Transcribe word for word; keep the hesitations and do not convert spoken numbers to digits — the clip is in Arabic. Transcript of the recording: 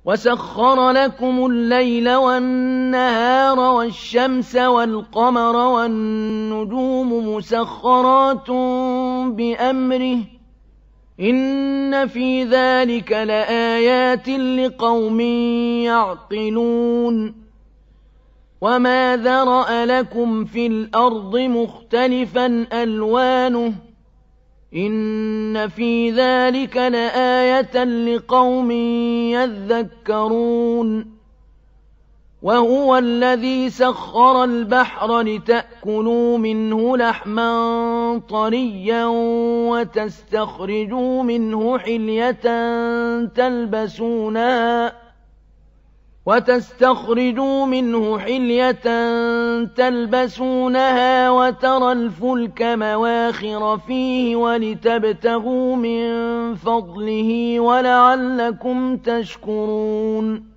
وَسَخَّرَ لَكُمُ اللَّيْلَ وَالنَّهَارَ وَالشَّمْسَ وَالْقَمَرَ وَالنُّجُومُ مُسَخَّرَاتٌ بِأَمْرِهِ ۗ إِنَّ فِي ذَلِكَ لَآيَاتٍ لِقَوْمٍ يَعْقِلُونَ وَمَا ذَرَأَ لَكُمْ فِي الْأَرْضِ مُخْتَلِفًا أَلْوَانُهُ إِنَّ فِي ذَلِكَ لَآيَةً لِقَوْمٍ يَذَّكَّرُونَ وَهُوَ الَّذِي سَخَّرَ الْبَحْرَ لِتَأْكُلُوا مِنْهُ لَحْمًا طَرِيًّا وَتَسْتَخْرِجُوا مِنْهُ حِلْيَةً تَلْبَسُونَهَا وتستخرجوا منه حلية تلبسونها وترى الفلك مواخر فيه ولتبتغوا من فضله ولعلكم تشكرون